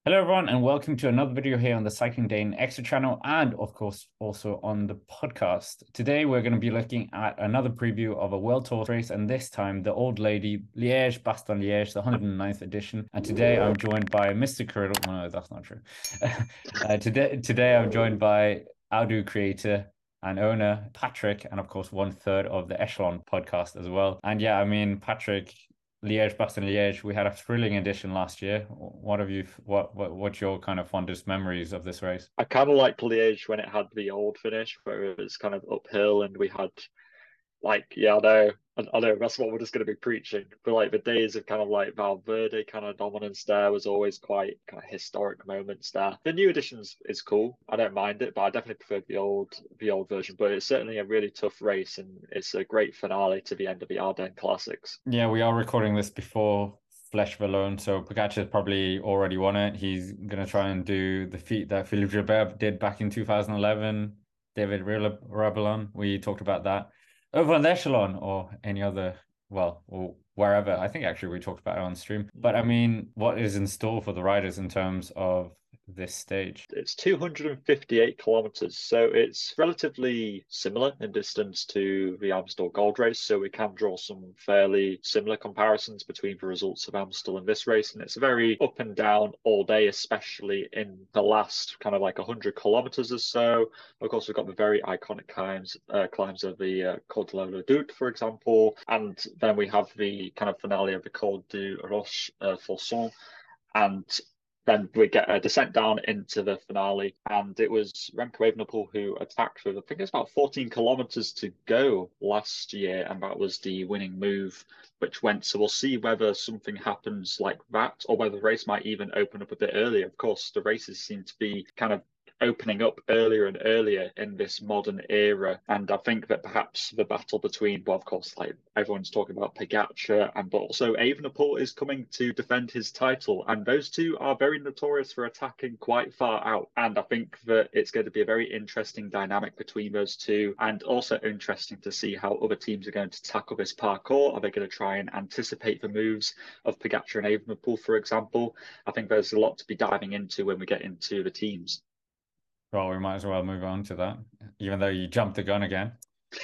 Hello everyone and welcome to another video here on the Cycling Dane Extra channel and of course also on the podcast. Today we're going to be looking at another preview of a World Tour race and this time the old lady Liège-Bastogne-Liège, the 109th edition. And today I'm joined by Mr. Curdle. No, that's not true. Today I'm joined by Audu creator and owner Patrick and of course one third of the Echelon podcast as well. And yeah, I mean Patrick, Liège, Bastogne Liège. We had a thrilling edition last year. What have you? What's your kind of fondest memories of this race? I kind of liked Liège when it had the old finish, where it was kind of uphill, and we had I know that's what we're just going to be preaching. But like the days of kind of like Valverde kind of dominance there was always quite kind of historic moments there. The new editions is cool. I don't mind it, but I definitely prefer the old version. But it's certainly a really tough race, and it's a great finale to the end of the Ardennes Classics. Yeah, we are recording this before Flèche Wallonne, so Pogacar's probably already won it. He's gonna try and do the feat that Philippe Gilbert did back in 2011. David Rabelon, we talked about that over on the Echelon or any other, well, or wherever. I think actually we talked about it on stream. But I mean, what is in store for the riders in terms of this stage? It's 258 kilometers, so it's relatively similar in distance to the Amstel Gold Race. So we can draw some fairly similar comparisons between the results of Amstel and this race. And it's very up and down all day, especially in the last kind of like 100 kilometers or so. Of course, we've got the very iconic climbs of the Col de la Redoute, for example. And then we have the kind of finale of the Col du Roche Forçon. And then we get a descent down into the finale, and it was Remco Evenepoel who attacked with, I think it's about 14 kilometers to go last year, and that was the winning move which went. So we'll see whether something happens like that, or whether the race might even open up a bit earlier. Of course, the races seem to be kind of opening up earlier and earlier in this modern era. And I think that perhaps the battle between, well, of course, like everyone's talking about Pogacar, and but also Evenepoel is coming to defend his title. And those two are very notorious for attacking quite far out. And I think that it's going to be a very interesting dynamic between those two, and also interesting to see how other teams are going to tackle this parcours. Are they going to try and anticipate the moves of Pogacar and Evenepoel, for example? I think there's a lot to be diving into when we get into the teams. Well, we might as well move on to that, even though you jumped the gun again.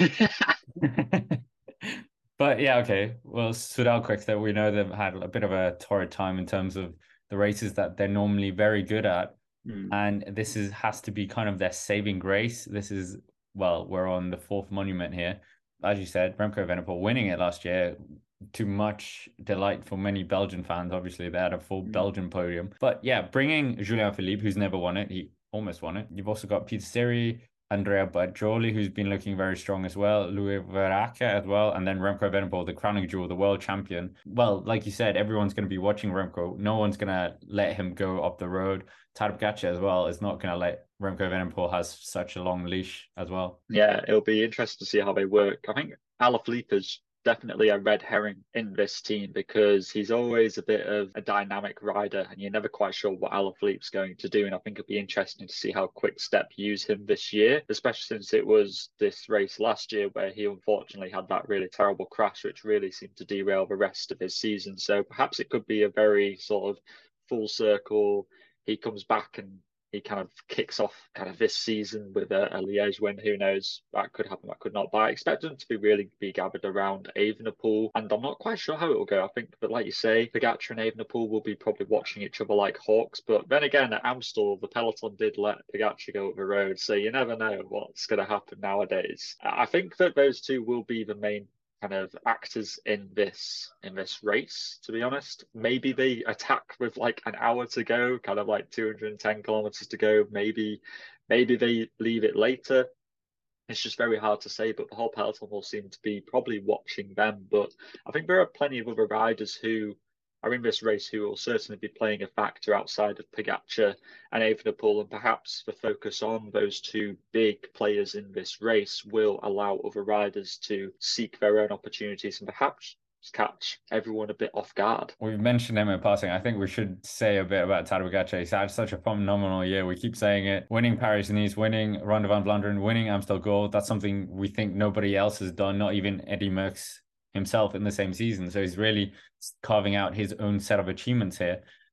But yeah, okay. Well, Soudal Quickstep, we know they've had a bit of a torrid time in terms of the races that they're normally very good at. Mm. And this is has to be kind of their saving grace. This is, well, we're on the fourth monument here. As you said, Remco Evenepoel winning it last year, to much delight for many Belgian fans. Obviously, they had a full Mm. Belgian podium. But yeah, bringing Julien Philippe, who's never won it, he almost won it. You've also got Peter Seri, Andrea Bajoli, who's been looking very strong as well, Louis Veracke as well, and then Remco Evenepoel, the crowning jewel, the world champion. Well, like you said, everyone's going to be watching Remco. No one's going to let him go up the road. Tadej Pogacar as well is not going to let Remco Evenepoel has such a long leash as well. Yeah, it'll be interesting to see how they work. I think Alaphilippe is definitely a red herring in this team because he's always a bit of a dynamic rider, and you're never quite sure what Alaphilippe's going to do. And I think it'll be interesting to see how Quick Step use him this year, especially since it was this race last year where he unfortunately had that really terrible crash, which really seemed to derail the rest of his season. So perhaps it could be a very sort of full circle. He comes back and he kind of kicks off kind of this season with a Liège win. Who knows? That could happen, that could not. But I expect them to be really be gathered around Evenepoel, and I'm not quite sure how it will go. I think that, like you say, Pogacar and Evenepoel will be probably watching each other like hawks. But then again, at Amstel, the peloton did let Pogacar go up the road, so you never know what's going to happen nowadays. I think that those two will be the main kind of actors in this race, to be honest. Maybe they attack with like an hour to go, kind of like 210 kilometers to go. Maybe they leave it later. It's just very hard to say, but the whole peloton will seem to be probably watching them. But I think there are plenty of other riders who are in this race who will certainly be playing a factor outside of Pogacar and Evenepoel, and perhaps the focus on those two big players in this race will allow other riders to seek their own opportunities and perhaps catch everyone a bit off guard. We've mentioned him in passing. I think we should say a bit about Tadej Pogacar. He's had such a phenomenal year. We keep saying it. Winning Paris-Nice, winning Ronde van Vlaanderen, winning Amstel Gold. That's something we think nobody else has done, not even Eddy Merckx himself in the same season. So he's really carving out his own set of achievements here.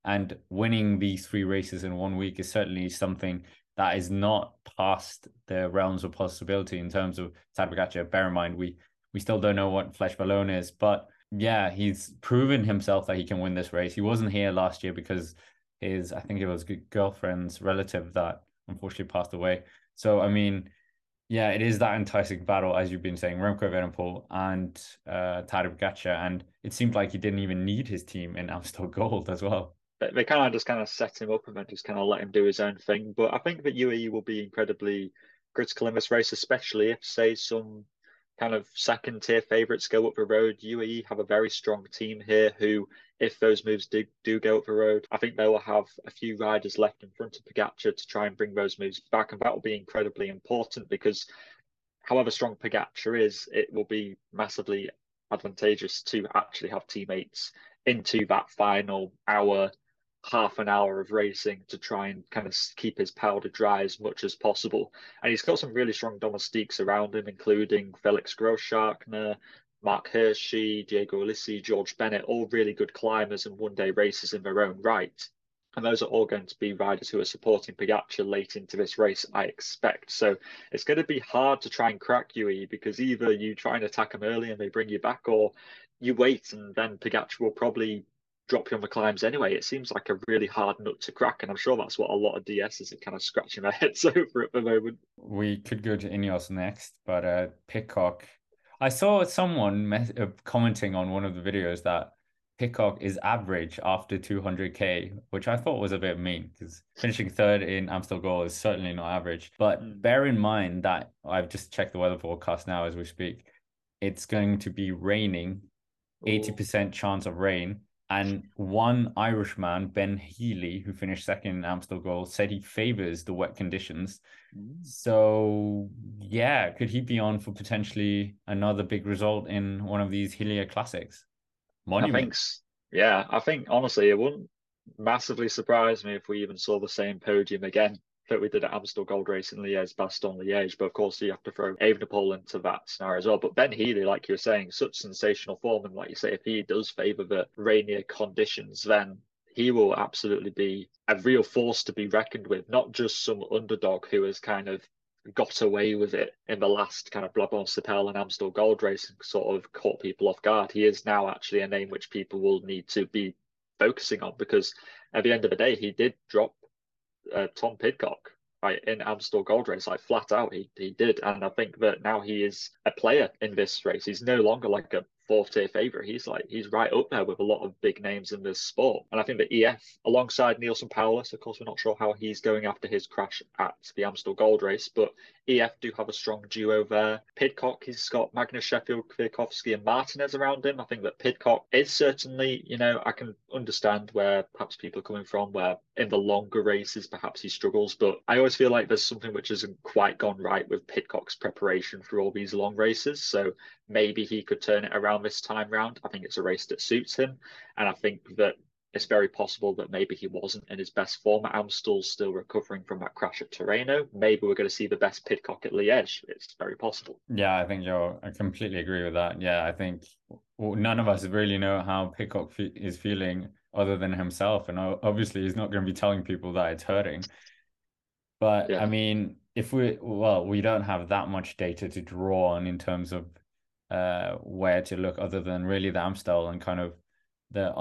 And winning these 3 races in 1 week is certainly something that is not past the realms of possibility in terms of Tadej Pogacar. Bear in mind, we still don't know what Flesh Ballone is, but yeah, he's proven himself that he can win this race. He wasn't here last year because I think it was girlfriend's relative that unfortunately passed away. So, I mean, yeah, it is that enticing battle, as you've been saying, Remco Evenepoel and Tadej Pogacar, and it seemed like he didn't even need his team in Amstel Gold as well. They kind of just kind of set him up and then just kind of let him do his own thing. But I think that UAE will be incredibly critical in this race, especially if, say, some kind of second tier favourites go up the road. UAE have a very strong team here who, if those moves do go up the road, I think they will have a few riders left in front of Pogacar to try and bring those moves back. And that will be incredibly important because however strong Pogacar is, it will be massively advantageous to actually have teammates into that final hour, half an hour of racing to try and kind of keep his powder dry as much as possible. And he's got some really strong domestiques around him, including Felix Grossschartner, Mark Hirschi, Diego Ulissi, George Bennett, all really good climbers and one-day racers in their own right. And those are all going to be riders who are supporting Pogacar late into this race, I expect. So it's going to be hard to try and crack UAE because either you try and attack them early and they bring you back, or you wait and then Pogacar will probably drop you on the climbs anyway. It seems like a really hard nut to crack, and I'm sure that's what a lot of DSs are kind of scratching their heads over at the moment. We could go to Ineos next, but Pidcock. I saw someone commenting on one of the videos that Pidcock is average after 200k, which I thought was a bit mean because finishing third in Amstel Gold is certainly not average. But bear in mind that I've just checked the weather forecast now as we speak. It's going to be raining, 80% chance of rain. And one Irishman, Ben Healy, who finished second in Amstel Gold, said he favors the wet conditions. So, yeah, could he be on for potentially another big result in one of these Hillier Classics? Monument. I think honestly, it wouldn't massively surprise me if we even saw the same podium again that we did at Amstel Gold Race in Liège, Bastogne Liège. But of course, you have to throw Evenepoel into that scenario as well. But Ben Healy, like you were saying, such sensational form. And like you say, if he does favour the rainier conditions, then he will absolutely be a real force to be reckoned with, not just some underdog who has kind of got away with it in the last kind of Brabant-Sipel and Amstel Gold Race and sort of caught people off guard. He is now actually a name which people will need to be focusing on because at the end of the day, he did drop Tom Pidcock right in Amstel Gold Race, like flat out. He did, and I think that now he is a player in this race. He's no longer like a fourth tier favourite. He's right up there with a lot of big names in this sport. And I think that EF, alongside Neilson Powless, of course, we're not sure how he's going after his crash at the Amstel Gold Race, but EF do have a strong duo there. Pidcock, he's got Magnus Sheffield, Kwiatkowski, and Martinez around him. I think that Pidcock is certainly, I can understand where perhaps people are coming from, where in the longer races perhaps he struggles, but I always feel like there's something which hasn't quite gone right with Pidcock's preparation for all these long races. So maybe he could turn it around this time round. I think it's a race that suits him, and I think that it's very possible that maybe he wasn't in his best form at Amstel, still recovering from that crash at Tirreno. Maybe we're going to see the best Pidcock at Liège. It's very possible. Yeah, I completely agree with that. Yeah, I think none of us really know how Pidcock is feeling other than himself. And obviously, he's not going to be telling people that it's hurting. But yeah. I mean, we don't have that much data to draw on in terms of where to look other than really the Amstel and kind of the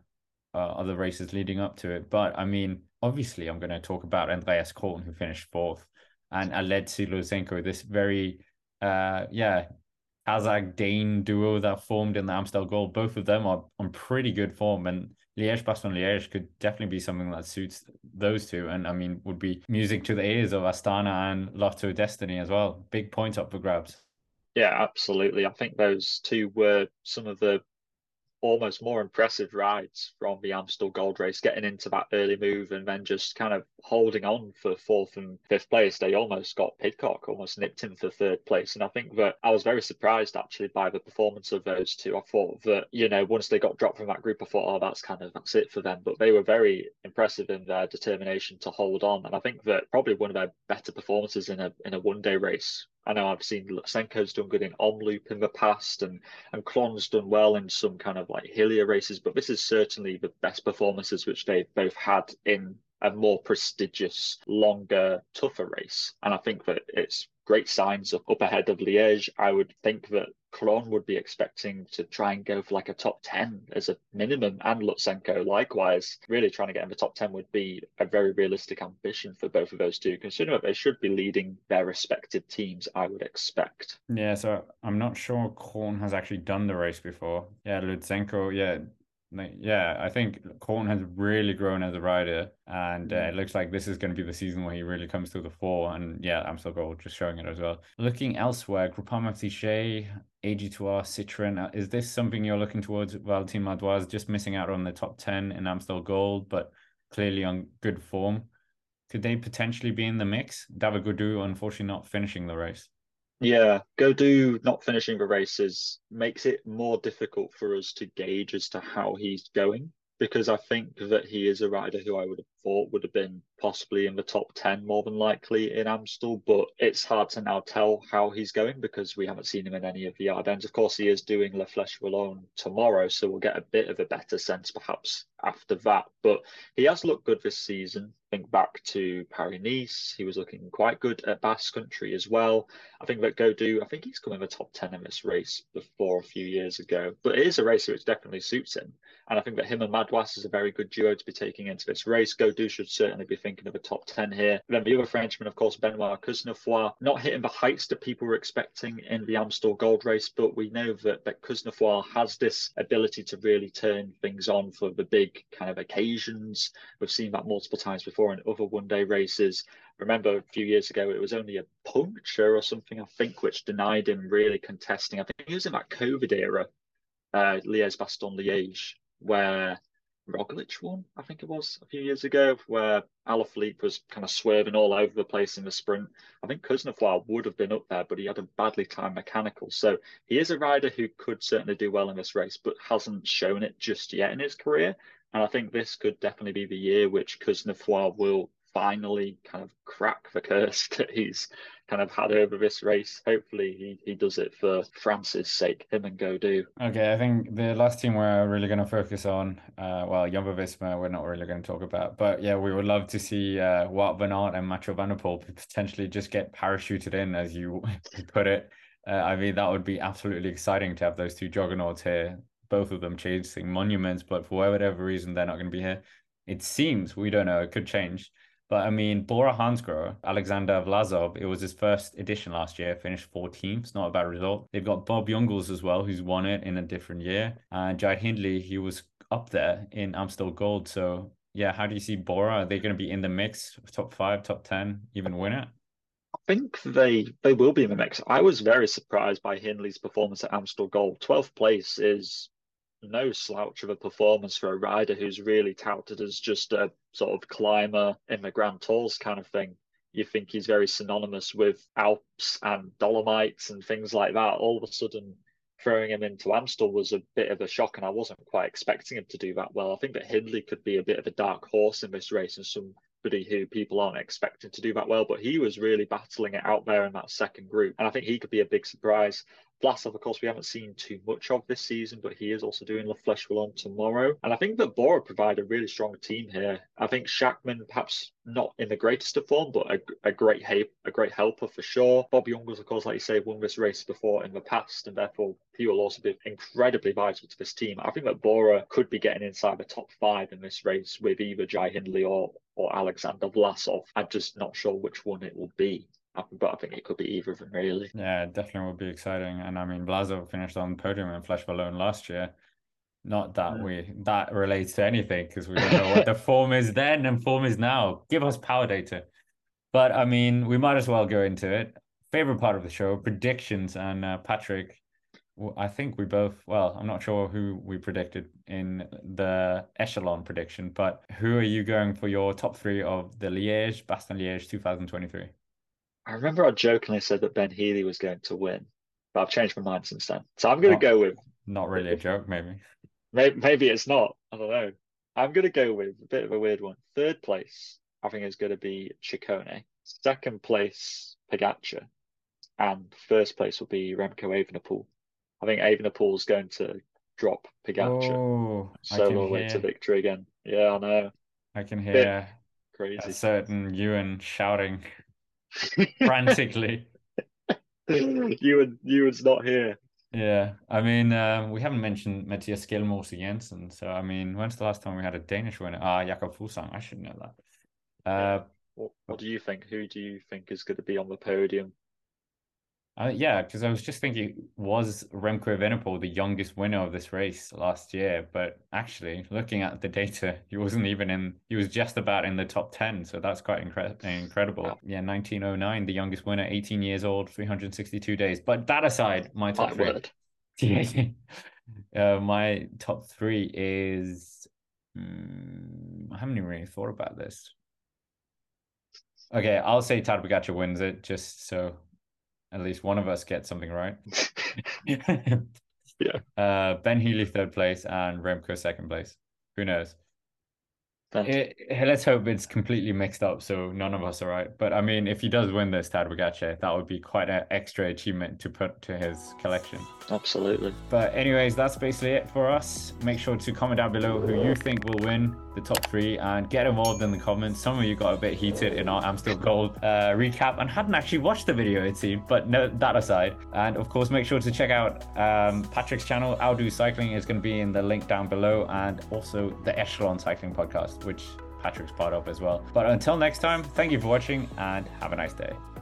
other races leading up to it. But I mean, obviously, I'm going to talk about Andreas Korn, who finished fourth, and Alexei Luzenko, this very, Kazakh-Dane duo that formed in the Amstel Gold. Both of them are on pretty good form, and Liège-Bastogne-Liège could definitely be something that suits those two. And I mean, would be music to the ears of Astana and Lotto Destiny as well. Big point up for grabs. Yeah, absolutely. I think those two were some of the almost more impressive rides from the Amstel Gold Race, getting into that early move and then just kind of holding on for fourth and fifth place. They almost got Pidcock, almost nipped him for third place. And I think that I was very surprised actually by the performance of those two. I thought that, once they got dropped from that group, I thought, oh, that's it for them. But they were very impressive in their determination to hold on. And I think that probably one of their better performances in a one-day race I know I've seen Lutsenko's done good in Omloop in the past, and Klon's done well in some kind of like hillier races, but this is certainly the best performances which they've both had in a more prestigious, longer, tougher race. And I think that it's great signs up ahead of Liège. I would think that Klon would be expecting to try and go for like a top 10 as a minimum, and Lutsenko likewise. Really trying to get in the top 10 would be a very realistic ambition for both of those two, considering that they should be leading their respective teams, I would expect. Yeah, so I'm not sure Korn has actually done the race before. Yeah, Lutsenko, yeah. Like, yeah, I think Korn has really grown as a rider, and it looks like this is going to be the season where he really comes to the fore. And yeah, Amstel Gold just showing it as well. Looking elsewhere, Groupama Siché, AG2R, Citroën, is this something you're looking towards? Valentin Madouas just missing out on the top 10 in Amstel Gold, but clearly on good form. Could they potentially be in the mix? David Gaudu, unfortunately, not finishing the race. Yeah, Godu not finishing the races makes it more difficult for us to gauge as to how he's going, because I think that he is a rider who I would have thought would have been possibly in the top 10 more than likely in Amstel, but it's hard to now tell how he's going because we haven't seen him in any of the Ardennes. Of course, he is doing La Flèche Wallonne tomorrow, so we'll get a bit of a better sense perhaps after that. But he has looked good this season. Think back to Paris-Nice, he was looking quite good at Basque Country as well. I think that Godu, I think he's come in the top 10 in this race before a few years ago. But it is a race which definitely suits him. And I think that him and Madouas is a very good duo to be taking into this race. Godu should certainly be thinking of a top 10 here. Then the other Frenchman, of course, Benoit Cosnefroy, not hitting the heights that people were expecting in the Amstel Gold Race, but we know that Cosnefroy has this ability to really turn things on for the big kind of occasions. We've seen that multiple times before in other one-day races. Remember a few years ago, it was only a puncture or something, I think, which denied him really contesting. I think he was in that COVID era, Liège-Bastogne-Liège, where Roglic won, I think it was a few years ago, where Alaphilippe was kind of swerving all over the place in the sprint. I think Cosnefroy would have been up there, but he had a badly timed mechanical. So he is a rider who could certainly do well in this race, but hasn't shown it just yet in his career. And I think this could definitely be the year which Cosnefroy will finally kind of crack the curse that he's kind of had over this race. Hopefully he does it for France's sake, him and Godu. Okay, I think the last team we're really going to focus on, well, Jumbo Visma, we're not really going to talk about, but yeah, we would love to see Wout van Aert and Mathieu van der Poel potentially just get parachuted in, as you put it. I mean, that would be absolutely exciting to have those two juggernauts here, both of them chasing monuments, but for whatever reason, they're not going to be here. It seems, we don't know, it could change. But I mean, Bora Hansgrohe, Alexander Vlasov, it was his first edition last year, finished 14th. It's not a bad result. They've got Bob Jungels as well, who's won it in a different year. And Jai Hindley, he was up there in Amstel Gold. So yeah, how do you see Bora? Are they going to be in the mix, top 5, top 10, even win it? I think they will be in the mix. I was very surprised by Hindley's performance at Amstel Gold. 12th place is no slouch of a performance for a rider who's really touted as just a sort of climber in the Grand Tours kind of thing. You think he's very synonymous with Alps and Dolomites and things like that. All of a sudden, throwing him into Amstel was a bit of a shock, and I wasn't quite expecting him to do that well. I think that Hindley could be a bit of a dark horse in this race and somebody who people aren't expecting to do that well, but he was really battling it out there in that second group, and I think he could be a big surprise. Vlasov, of course, we haven't seen too much of this season, but he is also doing La Flèche Wallonne tomorrow. And I think that Bora provide a really strong team here. I think Schachmann, perhaps not in the greatest of form, but a great helper for sure. Bob Jungels, of course, like you say, won this race before in the past, and therefore he will also be incredibly vital to this team. I think that Bora could be getting inside the top 5 in this race with either Jai Hindley or Alexander Vlasov. I'm just not sure which one it will be. But I think it could be either of them, really. Yeah, it definitely would be exciting. And I mean, Vlasov finished on the podium in Flèche Wallonne last year. Not that that relates to anything because we don't know what the form is then and form is now. Give us power data. But I mean, we might as well go into it. Favorite part of the show, predictions. And Patrick, I think we both, well, I'm not sure who we predicted in the echelon prediction, but who are you going for your top 3 of the Liège, Bastogne-Liège 2023? I remember I jokingly said that Ben Healy was going to win, but I've changed my mind since then. So I'm going to Not, go with not really a joke, maybe. maybe it's not. I don't know. I'm going to go with a bit of a weird one. Third place, I think, is going to be Ciccone. Second place, Pogacar. and first place will be Remco Evenepoel. I think Evenepoel's going to drop Pogacar Oh, solo away to victory again. Yeah, I know. I can Bit hear a crazy. certain Ewan shouting frantically. Ewan's not here. Yeah, I mean, we haven't mentioned Matthias Skjelmose Jensen, so I mean, when's the last time we had a Danish winner? Ah, Jakob Fuglsang. I should know that. Yeah. What do you think? Who do you think is going to be on the podium? Yeah, because I was just thinking, was Remco Evenepoel the youngest winner of this race last year? But actually, looking at the data, he wasn't even in. He was just about in the top 10, so that's quite incredible. Wow. Yeah, 1909, the youngest winner, 18 years old, 362 days. But that aside, my top three. Word. My top three is. I haven't even really thought about this. Okay, I'll say Tadej Pogacar wins it, just so at least one of us gets something right. Yeah. Ben Healy third place and Remco second place. Who knows? Let's hope it's completely mixed up so none of us are right. But I mean, if he does win this, Tadej Pogacar, that would be quite an extra achievement to put to his collection. Absolutely. But anyways, that's basically it for us. Make sure to comment down below who you think will win the top three and get involved in the comments. Some of you got a bit heated in our I'm Still Gold recap and hadn't actually watched the video, it seemed. But no, that aside. And of course, make sure to check out Patrick's channel. I'll Do Cycling is going to be in the link down below, and also the Echelon Cycling podcast, which Patrick's part of as well. But until next time, thank you for watching and have a nice day.